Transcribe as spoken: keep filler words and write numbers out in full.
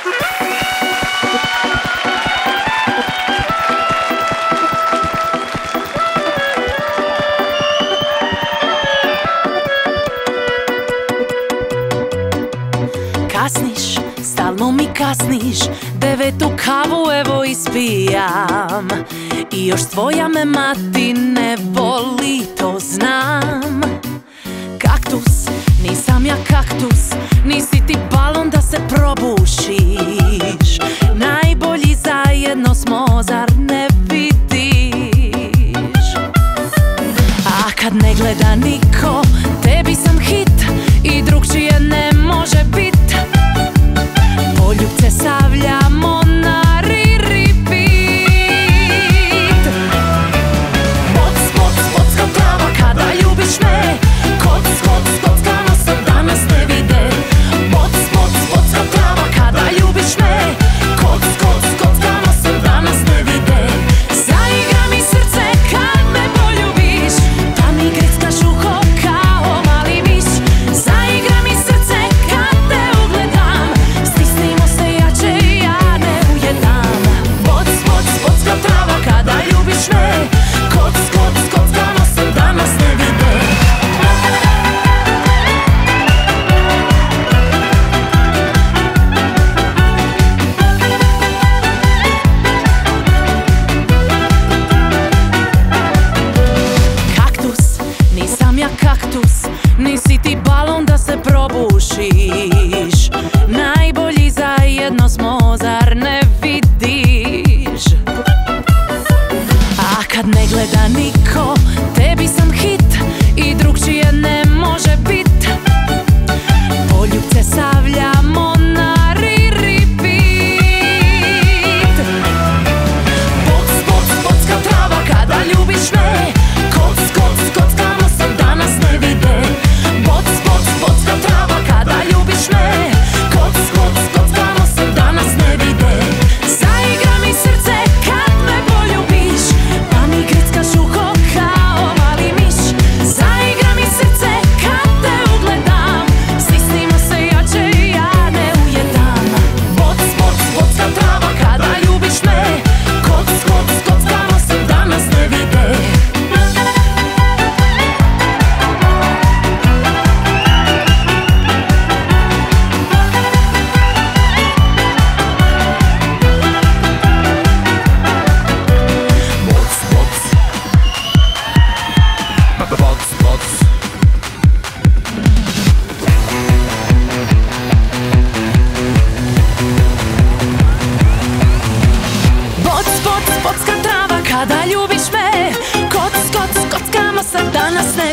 Kasniš, stalno mi kasniš, devetu kavu evo ispijam. I još tvoja me mati ne voli, to znam. Kaktus, nisam ja kaktus, nisi ti balon da se probušiš. Najbolji zajedno smo, zar ne vidiš? A kad ne gleda niko, tebi sam hit i drugčije ne može bit. Poljubce savljamo na repeat. Boc, boc, bocka trava kada ljubiš me. Koc, koc, kockamo se danas ne vide. Boc, boc, bocka trava kada ljubiš me. Koc, koc, kockamo se danas ne vide. Zaigra mi srce kad me poljubiš, pa mi grickaš uho kao mali miš. Zaigra mi srce kad te ugledam, stisnimo se jače, ja ne ujedam. Boc, boc, bocka trava kada ljubiš me. Koc, koc, kockamo se danas ne vide. Kaktus, nisam ja kaktus, nisi ti balon da se probušiš. Najbolji zajedno smo, zar ne vidiš? A kad ne gleda niko, tebi sam hit i drugčije ne može bit. Poljubce savljamo na repeat. Boc, boc, bocka trava kada ljubiš me. Koc, koc, kockamo se danas ne vide. Boc, boc, bocka trava kada ljubiš me. Koc, koc, kockamo se danas ne vide. Zaigra mi srce kad me poljubiš, pa mi grickaš uho kao mali miš. Zaigra mi srce kad te ugledam, stisnimo se jače, ja ne ujedam. Boc, boc, bocka trava kada ljubiš me. Koc, koc, kockamo se danas ne vide. Boc, boc, bocka trava kada ljubiš me. Koc, koc, kockamo se danas ne